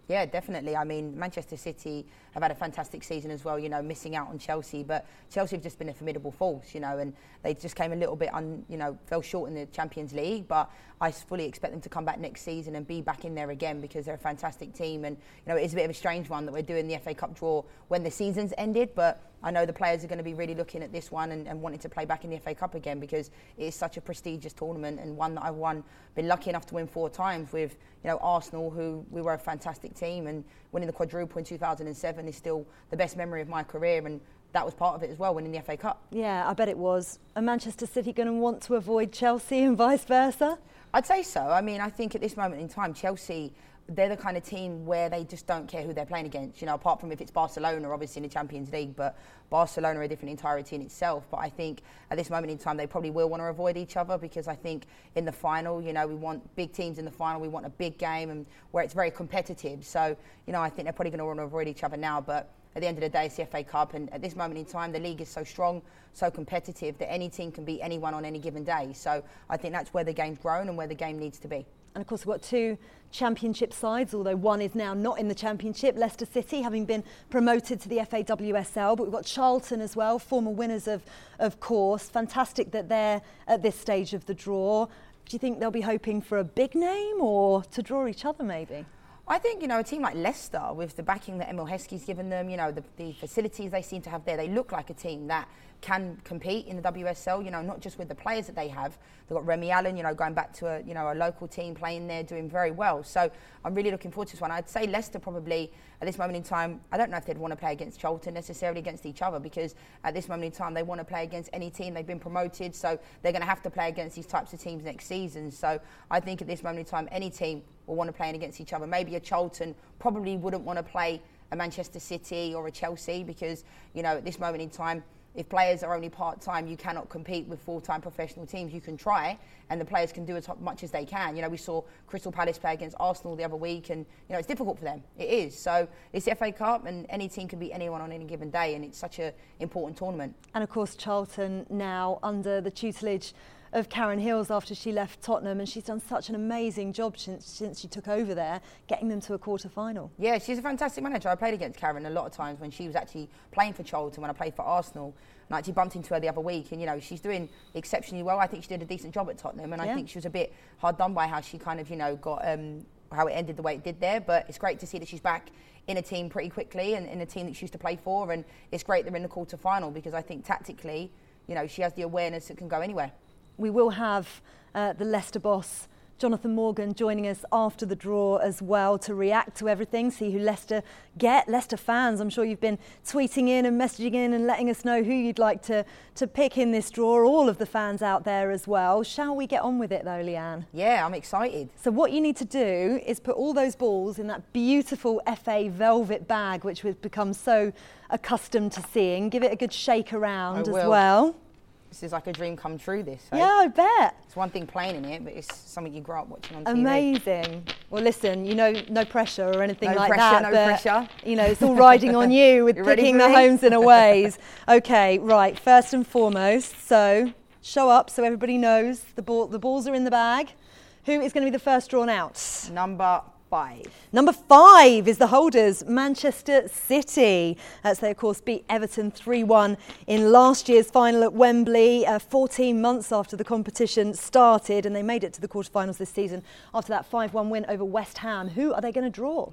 Yeah, definitely. I mean, Manchester City have had a fantastic season as well, you know, missing out on Chelsea. But Chelsea have just been a formidable force, you know, and they just came a little bit, un, you know, fell short in the Champions League. But I fully expect them to come back next season and be back in there again because they're a fantastic team. And, you know, it is a bit of a strange one that we're doing the F A Cup draw when the season's ended. But I know the players are going to be really looking at this one and, and wanting to play back in the F A Cup again because it is such a prestigious tournament and one that I've won, been lucky enough to win four times with, you know, Arsenal, who we were a fantastic team, and winning the quadruple in two thousand seven is still the best memory of my career, and that was part of it as well, winning the F A Cup. Yeah, I bet it was. Are Manchester City going to want to avoid Chelsea and vice versa? I'd say so. I mean, I think at this moment in time, Chelsea, they're the kind of team where they just don't care who they're playing against, you know, apart from if it's Barcelona, obviously in the Champions League, but Barcelona are a different entirety in itself. But I think at this moment in time, they probably will want to avoid each other because I think in the final, you know, we want big teams in the final, we want a big game and where it's very competitive. So, you know, I think they're probably going to want to avoid each other now, but at the end of the day, it's the F A Cup, and at this moment in time, the league is so strong, so competitive that any team can beat anyone on any given day. So I think that's where the game's grown and where the game needs to be. And of course, we've got two championship sides, although one is now not in the championship, Leicester City having been promoted to the F A W S L, but we've got Charlton as well, former winners of, of course. Fantastic that they're at this stage of the draw. Do you think they'll be hoping for a big name or to draw each other maybe? I think, you know, a team like Leicester, with the backing that Emil Heskey's given them, you know, the, the facilities they seem to have there, they look like a team that can compete in the W S L, you know, not just with the players that they have. They've got Remy Allen, you know, going back to a, you know, a local team playing there, doing very well. So I'm really looking forward to this one. I'd say Leicester probably, at this moment in time, I don't know if they'd want to play against Charlton necessarily against each other, because at this moment in time, they want to play against any team. They've been promoted, so they're going to have to play against these types of teams next season. So I think at this moment in time, any team will want to play against each other. Maybe a Charlton probably wouldn't want to play a Manchester City or a Chelsea because, you know, at this moment in time, if players are only part-time, you cannot compete with full-time professional teams. You can try, and the players can do as much as they can. You know, we saw Crystal Palace play against Arsenal the other week, and, you know, it's difficult for them. It is. So it's the F A Cup, and any team can beat anyone on any given day, and it's such an important tournament. And, of course, Charlton now under the tutelage of Karen Hills after she left Tottenham, and she's done such an amazing job since, since she took over there, getting them to a quarter-final. Yeah, she's a fantastic manager. I played against Karen a lot of times when she was actually playing for Charlton, when I played for Arsenal, and I actually bumped into her the other week, and, you know, she's doing exceptionally well. I think she did a decent job at Tottenham, and yeah. I think she was a bit hard done by how she kind of, you know, got, um, how it ended the way it did there, but it's great to see that she's back in a team pretty quickly and in a team that she used to play for, and it's great they're in the quarter-final because I think tactically, you know, she has the awareness that can go anywhere. We will have uh, the Leicester boss, Jonathan Morgan, joining us after the draw as well to react to everything, see who Leicester get. Leicester fans, I'm sure you've been tweeting in and messaging in and letting us know who you'd like to, to pick in this draw, all of the fans out there as well. Shall we get on with it though, Leanne? Yeah, I'm excited. So what you need to do is put all those balls in that beautiful F A velvet bag, which we've become so accustomed to seeing. Give it a good shake around as well. This is like a dream come true, this. Eh? Yeah, I bet. It's one thing playing in it, but it's something you grow up watching on T V. Amazing. Well, listen, you know, no pressure or anything no like pressure, that. No but, pressure, you know, it's all riding on you with picking the homes and aways. Okay, right, first and foremost, so show up so everybody knows the ball, the balls are in the bag. Who is going to be the first drawn out? Number Five. Number five is the holders, Manchester City. As they, of course, beat Everton three one in last year's final at Wembley, uh, fourteen months after the competition started, and they made it to the quarterfinals this season after that five one win over West Ham. Who are they going to draw?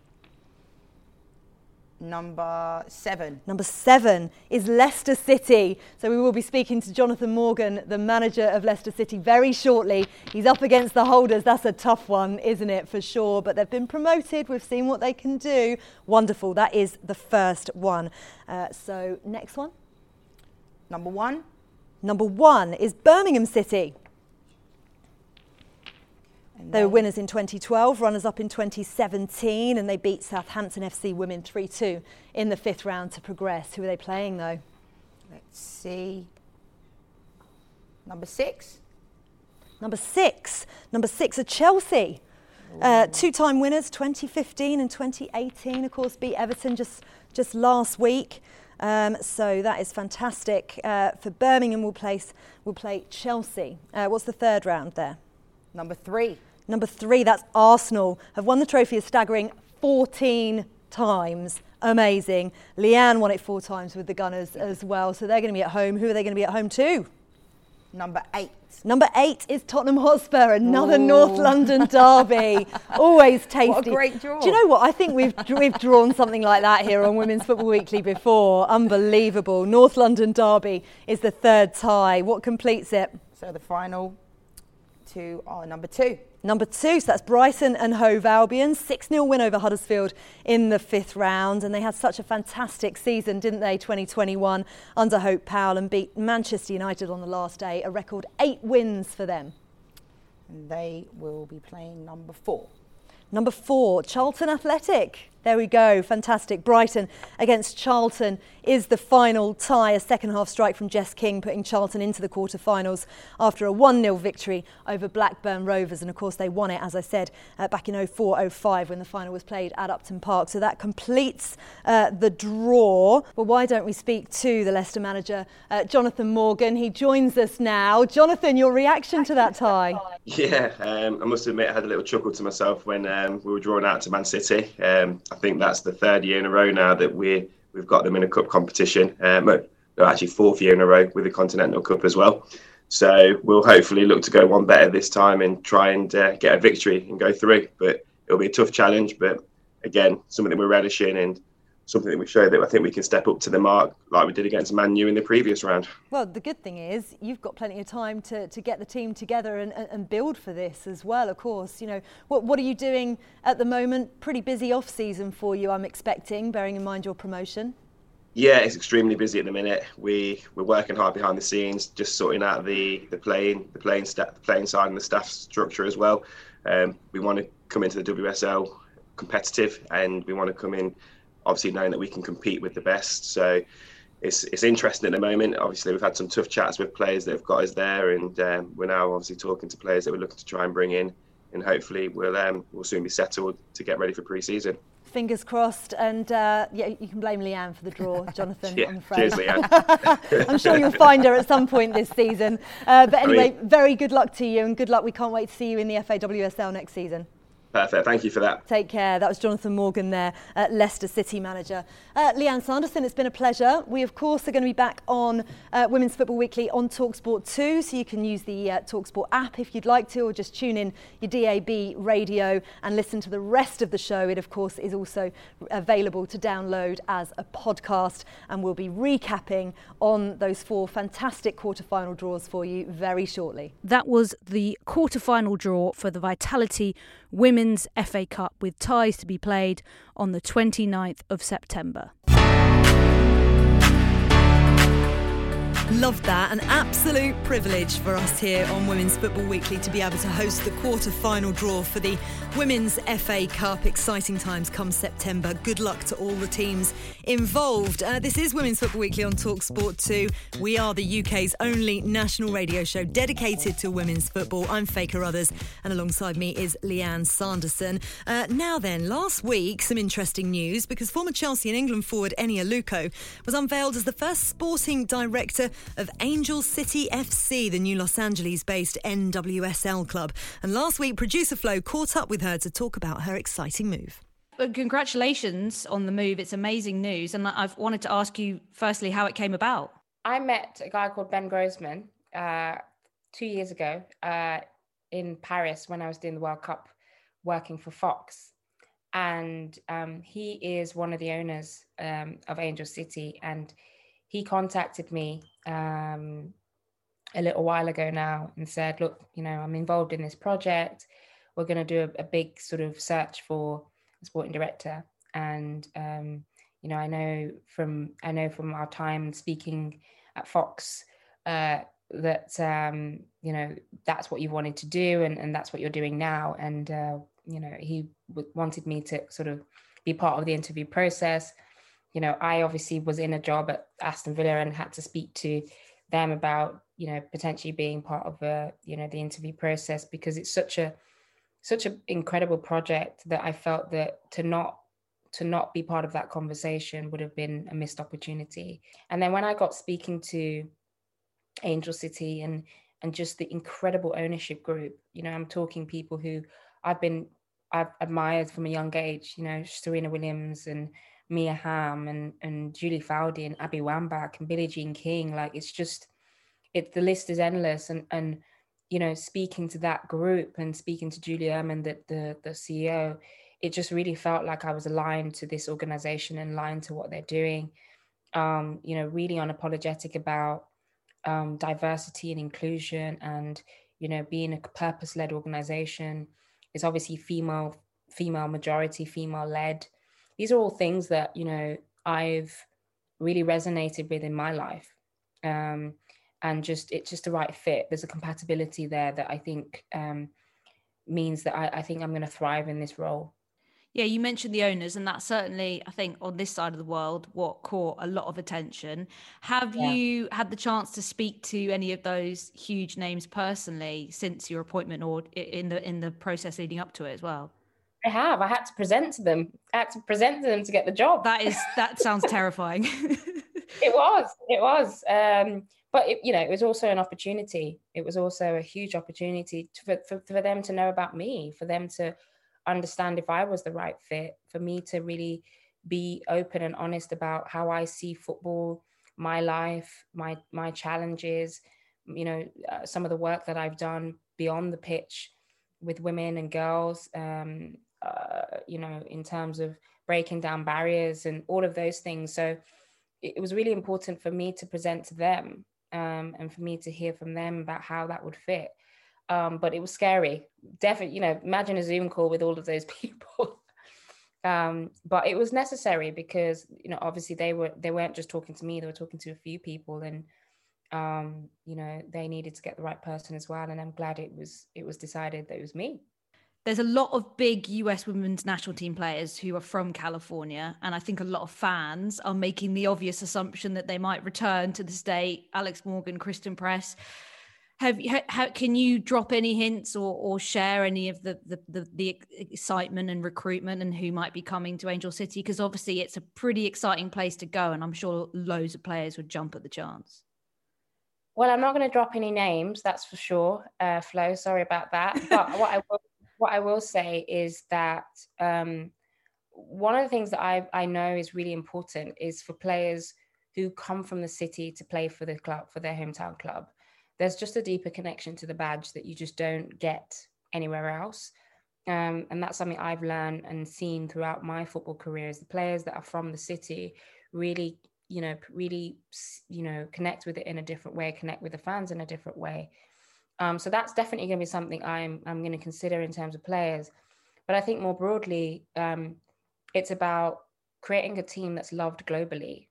Number seven. Number seven is Leicester City. So we will be speaking to Jonathan Morgan, the manager of Leicester City, very shortly. He's up against the holders. That's a tough one, isn't it, for sure? But they've been promoted. We've seen what they can do. Wonderful. That is the first one. Uh, so next one. Number one. Number one is Birmingham City. They were winners in twenty twelve, runners-up in twenty seventeen, and they beat Southampton F C women three two in the fifth round to progress. Who are they playing, though? Let's see. Number six. Number six. Number six are Chelsea. Uh, two-time winners, twenty fifteen and twenty eighteen, of course, beat Everton just, just last week. Um, so that is fantastic. Uh, for Birmingham, we'll, place, we'll play Chelsea. Uh, what's the third round there? Number three. Number three, that's Arsenal, have won the trophy a staggering fourteen times. Amazing. Leanne won it four times with the Gunners as well. So they're going to be at home. Who are they going to be at home to? Number eight. Number eight is Tottenham Hotspur, another Ooh. North London derby. Always tasty. What a great draw. Do you know what? I think we've we've drawn something like that here on Women's Football Weekly before. Unbelievable. North London derby is the third tie. What completes it? So the final two are number two. Number two, so that's Brighton and Hove Albion. six nil win over Huddersfield in the fifth round. And they had such a fantastic season, didn't they, twenty twenty-one, under Hope Powell, and beat Manchester United on the last day. A record eight wins for them. And they will be playing number four. Number four, Charlton Athletic. There we go, fantastic. Brighton against Charlton is the final tie. A second half strike from Jess King putting Charlton into the quarterfinals after a one nil victory over Blackburn Rovers. And of course they won it, as I said, uh, back in oh four oh five when the final was played at Upton Park. So that completes uh, the draw. But why don't we speak to the Leicester manager, uh, Jonathan Morgan. He joins us now. Jonathan, your reaction to that tie? Yeah, um, I must admit I had a little chuckle to myself when um, we were drawn out to Man City. Um, I think that's the third year in a row now that we we've got them in a cup competition. Um, no, actually fourth year in a row with the Continental Cup as well. So we'll hopefully look to go one better this time and try and uh, get a victory and go through. But it'll be a tough challenge. But again, something that we're relishing and something that we showed that I think we can step up to the mark like we did against Man U in the previous round. Well, the good thing is you've got plenty of time to, to get the team together and, and build for this as well, of course. You know, what what are you doing at the moment? Pretty busy off-season for you, I'm expecting, bearing in mind your promotion. Yeah, it's extremely busy at the minute. We we're working hard behind the scenes, just sorting out the the playing the playing sta- the playing side and the staff structure as well. Um, we want to come into the W S L competitive, and we want to come in obviously knowing that we can compete with the best. So it's it's interesting at the moment. Obviously, we've had some tough chats with players that have got us there, and um, we're now obviously talking to players that we're looking to try and bring in, and hopefully we'll um, we'll soon be settled to get ready for pre-season. Fingers crossed, and uh, yeah, you can blame Leanne for the draw, Jonathan. Yeah, I'm afraid. cheers, Leanne. I'm sure you'll find her at some point this season. Uh, but anyway, Brilliant. Very good luck to you, and good luck. We can't wait to see you in the F A W S L next season. Perfect. Thank you for that. Take care. That was Jonathan Morgan there, uh, Leicester City manager. Uh, Leanne Sanderson, it's been a pleasure. We, of course, are going to be back on uh, Women's Football Weekly on TalkSport two, so you can use the uh, TalkSport app if you'd like to, or just tune in your D A B radio and listen to the rest of the show. It, of course, is also available to download as a podcast, and we'll be recapping on those four fantastic quarter-final draws for you very shortly. That was the quarter-final draw for the Vitality Women's F A Cup, with ties to be played on the twenty-ninth of September. Love that. An absolute privilege for us here on Women's Football Weekly to be able to host the quarter-final draw for the Women's F A Cup. Exciting times come September. Good luck to all the teams involved. Uh, this is Women's Football Weekly on TalkSport two. We are the U K's only national radio show dedicated to women's football. I'm Faye Carruthers, and alongside me is Leanne Sanderson. Uh, now then, last week, some interesting news, because former Chelsea and England forward Eni Aluko was unveiled as the first sporting director of Angel City F C, the new Los Angeles-based N W S L club. And last week, producer Flo caught up with her to talk about her exciting move. Well, congratulations on the move. It's amazing news. And I've wanted to ask you, firstly, how it came about. I met a guy called Ben Grossman uh, two years ago uh, in Paris when I was doing the World Cup working for Fox. And um, he is one of the owners um, of Angel City. And he contacted me um, a little while ago now and said, look, you know, I'm involved in this project. We're going to do a, a big sort of search for a sporting director. And, um, you know, I know from I know from our time speaking at Fox uh, that, um, you know, that's what you wanted to do, and, and that's what you're doing now. And, uh, you know, he w- wanted me to sort of be part of the interview process. You know, I obviously was in a job at Aston Villa and had to speak to them about, you know, potentially being part of a, you know, the interview process, because it's such a, such an incredible project that I felt that to not, to not be part of that conversation would have been a missed opportunity. And then when I got speaking to Angel City and, and just the incredible ownership group, you know, I'm talking people who I've been, I've admired from a young age, you know, Serena Williams and Mia Hamm and, and Julie Foudy and Abby Wambach and Billie Jean King. Like, it's just, it, the list is endless. And, and, you know, speaking to that group and speaking to Julie Ehrman, the, the, the C E O, it just really felt like I was aligned to this organization and aligned to what they're doing. Um, you know, really unapologetic about um, diversity and inclusion, and, you know, being a purpose-led organization. It's obviously female, female majority, female led. These are all things that, you know, I've really resonated with in my life. Um, and just, it's just the right fit. There's a compatibility there that I think um, means that I, I think I'm going to thrive in this role. Yeah, you mentioned the owners, and that's certainly, I think, on this side of the world, what caught a lot of attention. Have yeah. you had the chance to speak to any of those huge names personally since your appointment, or in the in the process leading up to it as well? I have. I had to present to them. I had to present to them to get the job. That is that sounds terrifying. It was. It was. Um, but it, you know, it was also an opportunity. It was also a huge opportunity to, for, for for them to know about me, for them to understand if I was the right fit, for me to really be open and honest about how I see football, my life, my my challenges, you know, uh, some of the work that I've done beyond the pitch with women and girls, um, uh, you know, in terms of breaking down barriers and all of those things. So it, it was really important for me to present to them um, and for me to hear from them about how that would fit. Um, but it was scary. Definitely, you know, imagine a Zoom call with all of those people. um, but it was necessary because, you know, obviously they were they weren't just talking to me; they were talking to a few people, and um, you know, they needed to get the right person as well. And I'm glad it was it was decided that it was me. There's a lot of big U S women's national team players who are from California, and I think a lot of fans are making the obvious assumption that they might return to the state. Alex Morgan, Kristen Press. Have you, ha, can you drop any hints or, or share any of the, the, the, the excitement and recruitment and who might be coming to Angel City? Because obviously it's a pretty exciting place to go, and I'm sure loads of players would jump at the chance. Well, I'm not going to drop any names, that's for sure, uh, Flo. Sorry about that. But what I will, what I will say is that um, one of the things that I, I know is really important is for players who come from the city to play for the club, for their hometown club. There's just a deeper connection to the badge that you just don't get anywhere else. Um, and that's something I've learned and seen throughout my football career is the players that are from the city really, you know, really, you know, connect with it in a different way, connect with the fans in a different way. Um, so that's definitely going to be something I'm, I'm going to consider in terms of players. But I think more broadly, um, it's about creating a team that's loved globally.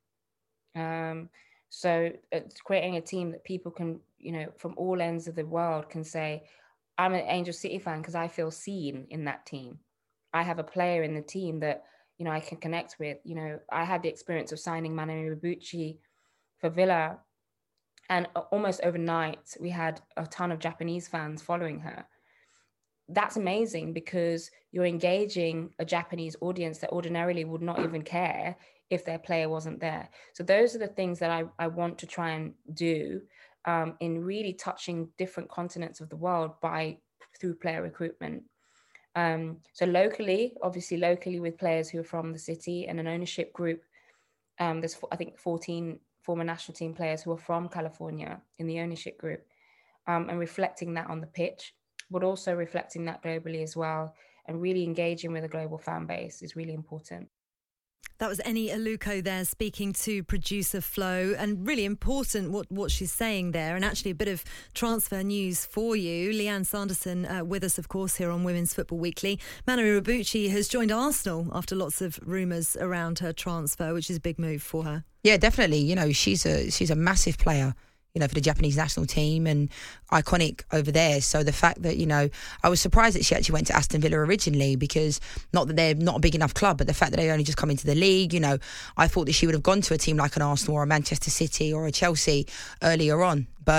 Um, so it's creating a team that people can, you know, from all ends of the world can say, I'm an Angel City fan because I feel seen in that team. I have a player in the team that, you know, I can connect with. You know, I had the experience of signing Manu Ibuchi for Villa, and almost overnight we had a ton of Japanese fans following her. That's amazing because you're engaging a Japanese audience that ordinarily would not even care if their player wasn't there. So those are the things that I, I want to try and do um, in really touching different continents of the world by through player recruitment. Um, so locally, obviously locally with players who are from the city and an ownership group. Um, there's, I think, fourteen former national team players who are from California in the ownership group, um, and reflecting that on the pitch, but also reflecting that globally as well, and really engaging with a global fan base is really important. That was Eni Aluko there speaking to producer Flo, and really important what, what she's saying there, and actually a bit of transfer news for you. Leanne Sanderson uh, with us, of course, here on Women's Football Weekly. Manu Ibuchi has joined Arsenal after lots of rumours around her transfer, which is a big move for her. Yeah, definitely. You know, she's a she's a massive player, you know, for the Japanese national team, and iconic over there. So the fact that, you know, I was surprised that she actually went to Aston Villa originally, because not that they're not a big enough club, but the fact that they only just come into the league, you know, I thought that she would have gone to a team like an Arsenal or a Manchester City or a Chelsea earlier on. But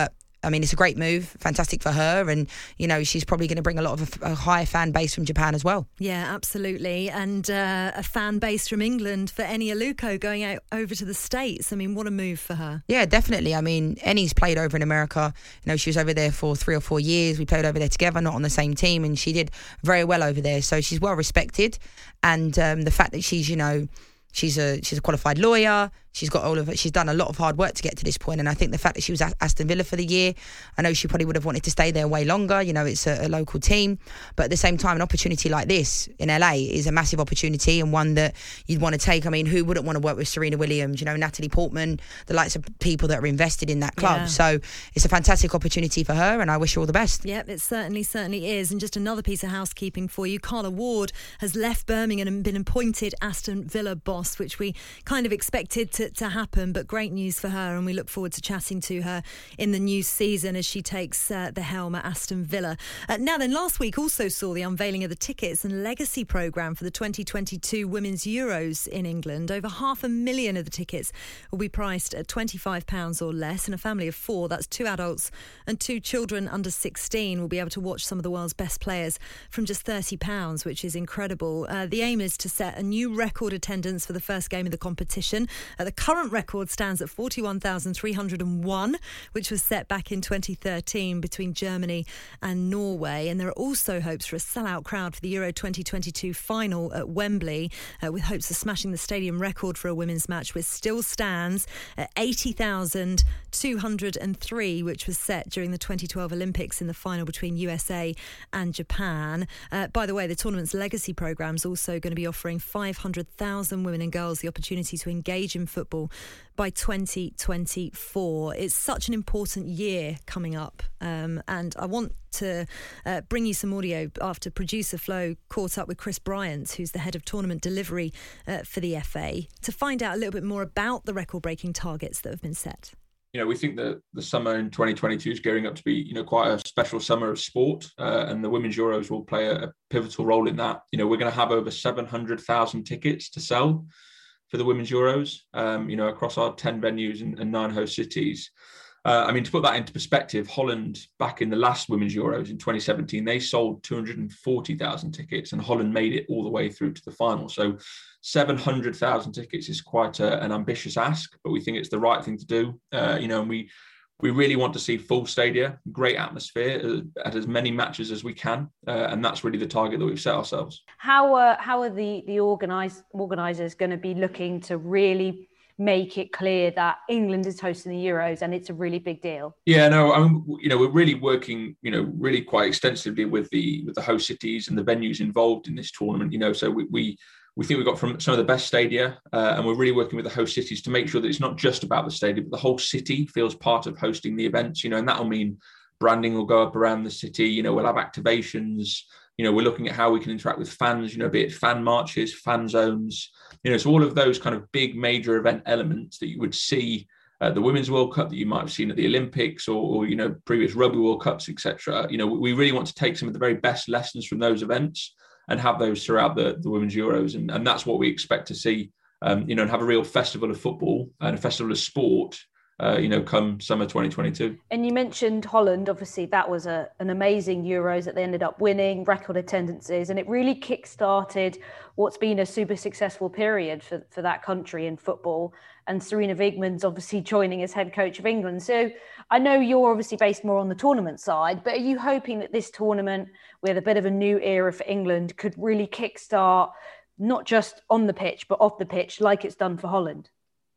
I mean, it's a great move, fantastic for her, and you know she's probably going to bring a lot of a, a higher fan base from Japan as well. Yeah, absolutely, and uh, a fan base from England for Eni Aluko going out over to the States. I mean, what a move for her. Yeah, definitely. I mean, Eni's played over in America. You know, she was over there for three or four years. We played over there together, not on the same team, and she did very well over there. So she's well respected, and um, the fact that she's, you know, she's a she's a qualified lawyer. She's got all of it. She's done a lot of hard work to get to this point, and I think the fact that she was at Aston Villa for the year, I know she probably would have wanted to stay there way longer. You know, it's a, a local team, but at the same time, an opportunity like this in L A is a massive opportunity and one that you'd want to take. I mean, who wouldn't want to work with Serena Williams? You know, Natalie Portman, the likes of people that are invested in that club. Yeah. So it's a fantastic opportunity for her, and I wish her all the best. Yep, it certainly, certainly is. And just another piece of housekeeping for you: Carla Ward has left Birmingham and been appointed Aston Villa boss, which we kind of expected to, to happen, but great news for her, and we look forward to chatting to her in the new season as she takes uh, the helm at Aston Villa. Uh, now then, last week also saw the unveiling of the tickets and legacy programme for the twenty twenty-two Women's Euros in England. Over half a million of the tickets will be priced at twenty-five pounds or less, and a family of four, that's two adults and two children under sixteen, will be able to watch some of the world's best players from just thirty pounds, which is incredible. Uh, the aim is to set a new record attendance for the first game of the competition. Uh, the current record stands at forty-one thousand three hundred one, which was set back in twenty thirteen between Germany and Norway. And there are also hopes for a sellout crowd for the Euro twenty twenty-two final at Wembley, uh, with hopes of smashing the stadium record for a women's match, which still stands at eighty thousand two hundred three, which was set during the twenty twelve Olympics in the final between U S A and Japan. Uh, by the way, the tournament's legacy programme is also going to be offering five hundred thousand women and girls the opportunity to engage in football by twenty twenty-four. It's such an important year coming up, um, and I want to uh, bring you some audio after producer Flo caught up with Chris Bryant, who's the head of tournament delivery uh, for the F A, to find out a little bit more about the record-breaking targets that have been set. You know, we think that the summer in twenty twenty-two is gearing up to be, you know, quite a special summer of sport, uh, and the Women's Euros will play a, a pivotal role in that. You know, we're going to have over seven hundred thousand tickets to sell for the Women's Euros, um, you know, across our ten venues and, and nine host cities. Uh, I mean, to put that into perspective, Holland, back in the last Women's Euros in twenty seventeen, they sold two hundred forty thousand tickets, and Holland made it all the way through to the final. So seven hundred thousand tickets is quite a, an ambitious ask, but we think it's the right thing to do. Uh, you know, and we we really want to see full stadia, great atmosphere at as many matches as we can, uh, and that's really the target that we've set ourselves. How uh, how are the the organise, organisers going to be looking to really make it clear that England is hosting the Euros and it's a really big deal? Yeah, no, I mean, you know, we're really working, you know, really quite extensively with the with the host cities and the venues involved in this tournament. You know, so we we, we think we've got from some of the best stadia, uh, and we're really working with the host cities to make sure that it's not just about the stadium, but the whole city feels part of hosting the events. You know, and that'll mean branding will go up around the city. You know, we'll have activations. You know, we're looking at how we can interact with fans, you know, be it fan marches, fan zones, you know, so all of those kind of big major event elements that you would see at the Women's World Cup, that you might have seen at the Olympics, or, or you know, previous Rugby World Cups, et cetera. You know, we really want to take some of the very best lessons from those events and have those throughout the, the Women's Euros. And, and that's what we expect to see, um, you know, and have a real festival of football and a festival of sport, Uh, you know, come summer twenty twenty-two. And you mentioned Holland. Obviously, that was a, an amazing Euros that they ended up winning, record attendances, and it really kick-started what's been a super successful period for, for that country in football. And Sarina Wiegman's obviously joining as head coach of England. So I know you're obviously based more on the tournament side, but are you hoping that this tournament, with a bit of a new era for England, could really kick-start not just on the pitch, but off the pitch, like it's done for Holland?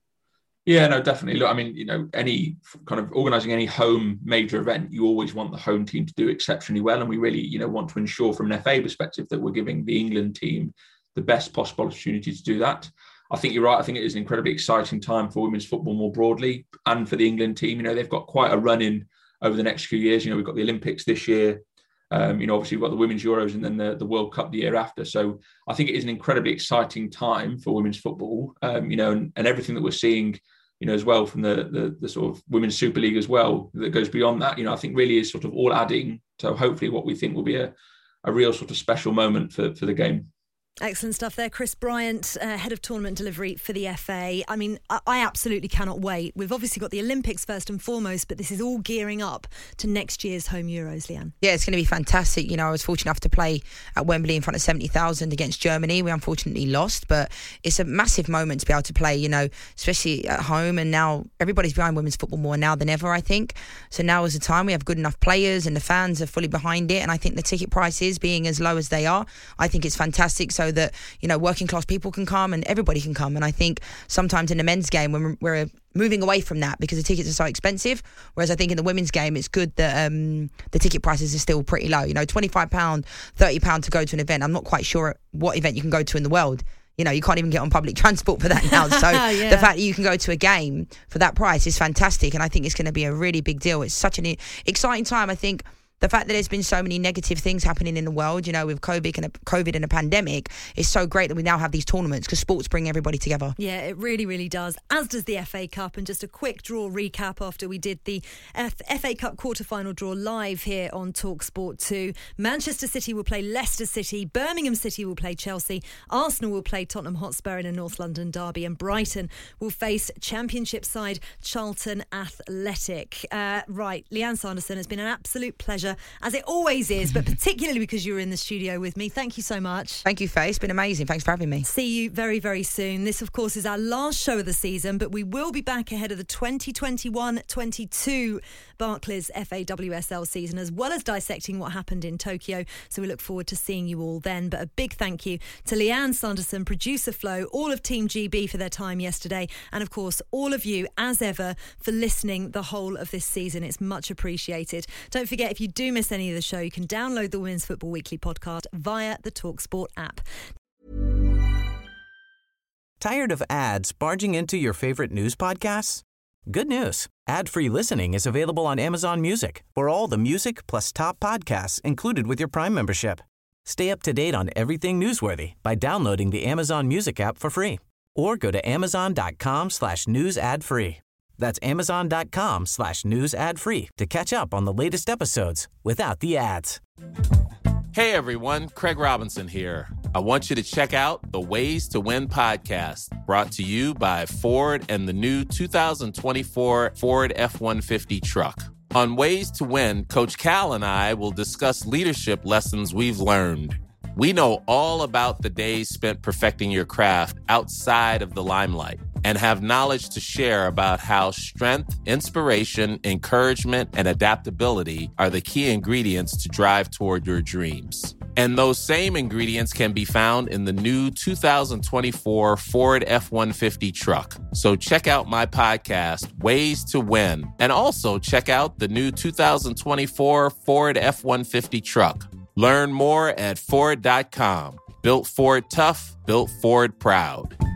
Yeah, no, definitely. Look, I mean, you know, any kind of organising any home major event, you always want the home team to do exceptionally well. And we really, you know, want to ensure from an F A perspective that we're giving the England team the best possible opportunity to do that. I think you're right. I think it is an incredibly exciting time for women's football more broadly, and for the England team. You know, they've got quite a run in over the next few years. You know, we've got the Olympics this year. Um, you know, obviously we've got the Women's Euros and then the, the World Cup the year after. So I think it is an incredibly exciting time for women's football, um, you know, and, and everything that we're seeing, you know, as well from the, the the sort of Women's Super League as well, that goes beyond that, you know, I think really is sort of all adding to hopefully what we think will be a, a real sort of special moment for, for the game. Excellent stuff there. Chris Bryant, uh, head of tournament delivery for the F A. I mean, I, I absolutely cannot wait. We've obviously got the Olympics first and foremost, but this is all gearing up to next year's home Euros, Leanne. Yeah, it's going to be fantastic. You know, I was fortunate enough to play at Wembley in front of seventy thousand against Germany. We unfortunately lost, but it's a massive moment to be able to play, you know, especially at home. And now everybody's behind women's football more now than ever, I think. So now is the time. We have good enough players and the fans are fully behind it. And I think the ticket prices being as low as they are, I think it's fantastic so that, you know, working class people can come and everybody can come. And I think sometimes in the men's game when we're moving away from that because the tickets are so expensive, whereas I think in the women's game it's good that um, the ticket prices are still pretty low. You know, twenty-five pounds, thirty pounds to go to an event. I'm not quite sure what event you can go to in the world. You know, you can't even get on public transport for that now. So yeah. The fact that you can go to a game for that price is fantastic. And I think it's going to be a really big deal. It's such an exciting time. I think the fact that there's been so many negative things happening in the world, you know, with COVID and a, COVID and a pandemic, it's so great that we now have these tournaments because sports bring everybody together. Yeah, it really, really does, as does the F A Cup. And just a quick draw recap after we did the F- FA Cup quarter-final draw live here on TalkSport two. Manchester City will play Leicester City, Birmingham City will play Chelsea, Arsenal will play Tottenham Hotspur in a North London derby, and Brighton will face Championship side Charlton Athletic. Uh, right, Leanne Sanderson, it's been an absolute pleasure, as it always is, but particularly because you were in the studio with me. Thank you so much. Thank you, Faye. It's been amazing. Thanks for having me. See you very, very soon. This, of course, is our last show of the season, but we will be back ahead of the twenty twenty-one twenty-two Barclays F A W S L season, as well as dissecting what happened in Tokyo. So we look forward to seeing you all then. But a big thank you to Leanne Sanderson, producer Flo, all of Team G B for their time yesterday, and of course all of you, as ever, for listening the whole of this season. It's much appreciated. Don't forget, if you do miss any of the show, you can download the Women's Football Weekly podcast via the TalkSport app. Tired of ads barging into your favorite news podcasts? Good news. Ad-free listening is available on Amazon Music for all the music plus top podcasts included with your Prime membership. Stay up to date on everything newsworthy by downloading the Amazon Music app for free or go to amazon.com slash news ad free. That's amazon.com slash news ad free to catch up on the latest episodes without the ads. Hey everyone, Craig Robinson here. I want you to check out the Ways to Win podcast, brought to you by Ford and the new two thousand twenty-four Ford F one fifty truck. On Ways to Win, Coach Cal and I will discuss leadership lessons we've learned. We know all about the days spent perfecting your craft outside of the limelight and have knowledge to share about how strength, inspiration, encouragement, and adaptability are the key ingredients to drive toward your dreams. And those same ingredients can be found in the new two thousand twenty-four Ford F one fifty truck. So check out my podcast, Ways to Win, and also check out the new two thousand twenty-four Ford F one fifty truck. Learn more at Ford dot com. Built Ford tough, built Ford proud.